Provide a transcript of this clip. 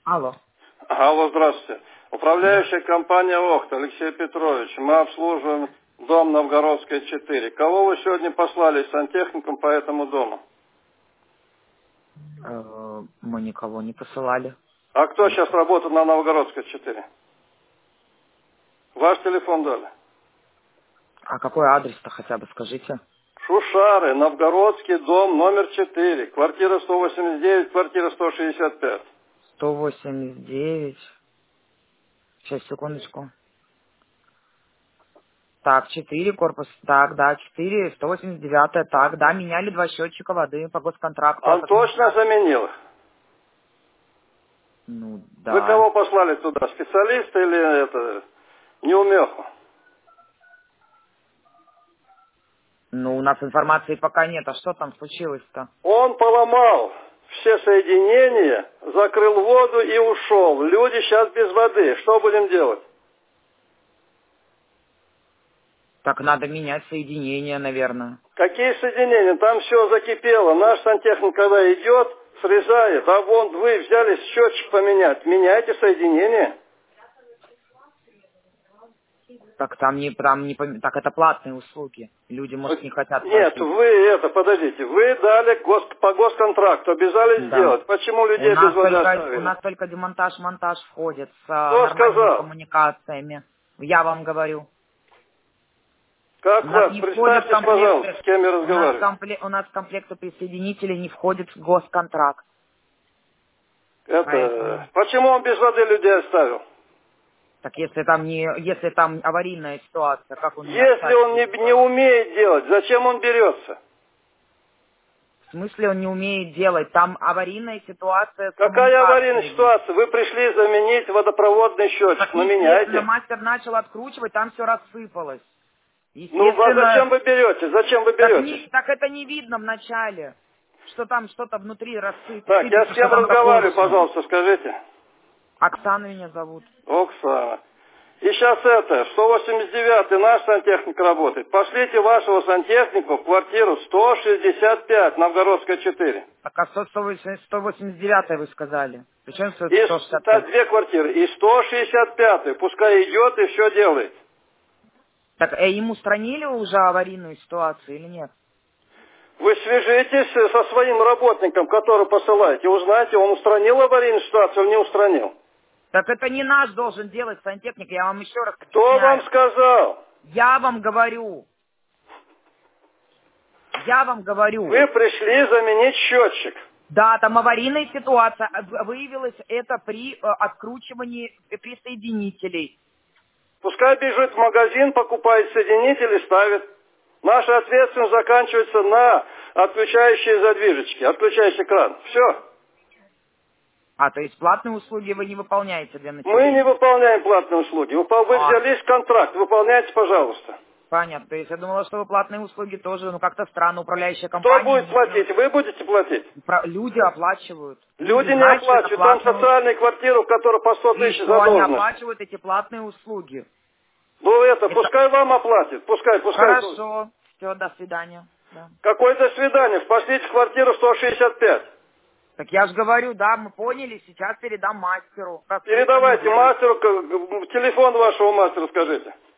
Алло. Алло, здравствуйте. Управляющая компания ОХТ, Алексей Петрович. Мы обслуживаем дом Новгородская, 4. Кого вы сегодня послали сантехником по этому дому? Мы никого не посылали. А кто сейчас работает на Новгородской, 4? Ваш телефон дали. А какой адрес-то хотя бы скажите? Шушары, Новгородский дом, номер 4. Квартира 189, квартира 165. 189. Сейчас, секундочку. Так, 4, корпус. Так, да, 4, 189. Так, да, меняли 2 счетчика воды по госконтракту. Он точно заменил их? Ну, Вы да. кого послали туда? Специалиста или это неумеху? Ну, у нас информации пока нет. А что там случилось-то? Он поломал все соединения, закрыл воду и ушел. Люди сейчас без воды. Что будем делать? Так надо менять соединение, наверное. Какие соединения? Там все закипело. Наш сантехник, когда идет, срезает. А вон вы взяли счетчик поменять. Меняйте соединение. Так там не так это платные услуги. Люди, может, не хотят Нет, платить. вы подождите. Вы дали по госконтракту, обязали Да. сделать. Почему У людей без нас воды только, оставили? у нас только демонтаж-монтаж входит с Кто нормальными сказал? коммуникациями. Я вам говорю. Как У нас вас? не входит в Представьтесь, пожалуйста, комплекты, с кем я разговариваю. у нас в комплекты присоединителей не входит в госконтракт. Поэтому, Почему он без воды людей оставил? так если там аварийная ситуация, как он не Если оставит он людей? не умеет делать, зачем он берется? В смысле он не умеет делать? Там аварийная ситуация с Какая аварийная коммуникациями. ситуация? Вы пришли заменить водопроводный счетчик, Так, ну естественно, меняйте. мастер начал откручивать, там все рассыпалось. Ну а зачем Естественно, вы берете? Зачем вы так, беретесь? так это не видно вначале, что там что-то внутри Так, я с сыпется, что кем там разговариваю, проколочено. пожалуйста, скажите. Оксана меня зовут. Оксана. И сейчас 189-й наш сантехник работает. Пошлите вашего сантехника в квартиру 165, Новгородская, 4. Так, а 189 вы сказали. Причем И 165? две квартиры. И 165, пускай идет и все делает. Так, им устранили уже аварийную ситуацию или нет? Вы свяжитесь со своим работником, который посылаете, узнайте, он устранил аварийную ситуацию или не устранил. Так это не наш должен делать сантехник, я вам еще раз Кто вам объясняю. сказал? Я вам говорю. Вы пришли заменить счетчик. Да, там аварийная ситуация. Выявилось это при откручивании присоединителей. Пускай бежит в магазин, покупает соединитель и ставит. Наша ответственность заканчивается на отключающие задвижечки, отключающий кран. Все. То есть платные услуги вы не выполняете для Мы населения? не выполняем платные услуги. Вы взялись контракт, выполняйте, пожалуйста. Понятно. То есть я думала, что вы платные услуги тоже, как-то странно, управляющая Кто компания. будет платить? Вы будете платить? Люди оплачивают. Люди не знают, что это оплачивают. Там платные социальные квартиры, у которых по 100 услуги. И тысяч что они задолженность. оплачивают эти платные услуги? Ну пускай вам оплатит. Пускай. Хорошо. Все, до свидания. Да. Какое до свидания? Пошлите в квартиру 165. Так я же говорю, да, мы поняли, сейчас передам мастеру. Передавайте мастеру, телефон вашего мастера скажите.